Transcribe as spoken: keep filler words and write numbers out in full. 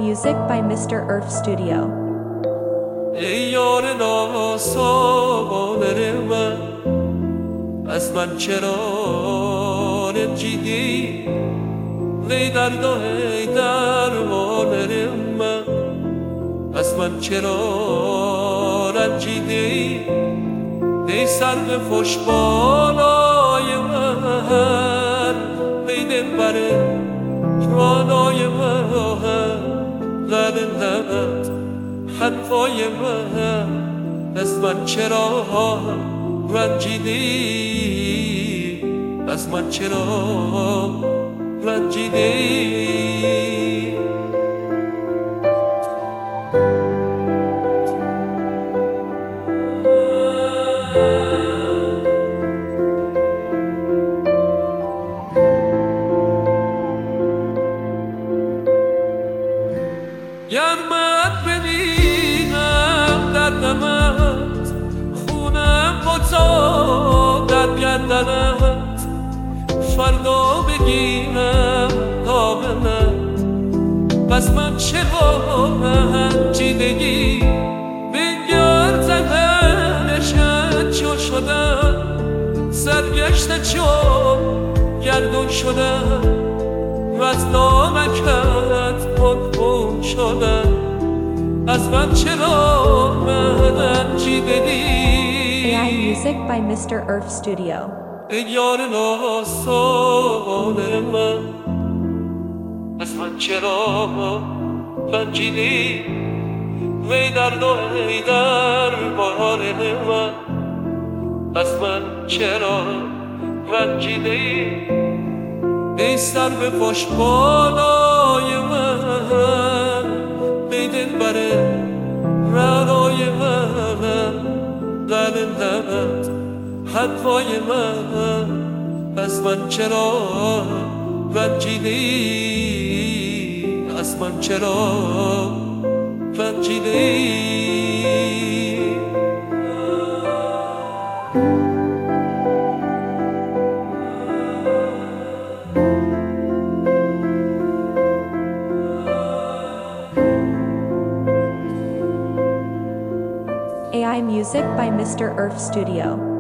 music by Mister Earth Studio. ای یار ناسابانه من، از من چرا رنجیدی؟ ای درد و ای درمان من، از من چرا رنجیدی؟ ای سرو خوش بالای من، ای دلبر رانای من، لب لبت حرفای من، از من چرا رنجیدی؟ از من چرا رنجیدی؟ گرمت ببینم در دمت، خونم بتا در گردنت، فردا بگیرم دامنت، بس من چرا رنجیدگی؟ بنگر زهرشت چو شدم، سرگشته چون گردون شدم، و از نامکت پرخون شدم، از من چرا رنجیدگی؟ A I music by Mister Earth Studio. ای یار ناسانه من، از من چرا رنجیدی؟ وی درد و ای درمان من، از من چرا رنجیدی؟ ای سرو خوش بالای من، ای دلبر رعنای من، لب لبت حرفای من، از من چرا رنجیدی؟ از من چرا رنجیدی؟ A I music by Mister Earth Studio.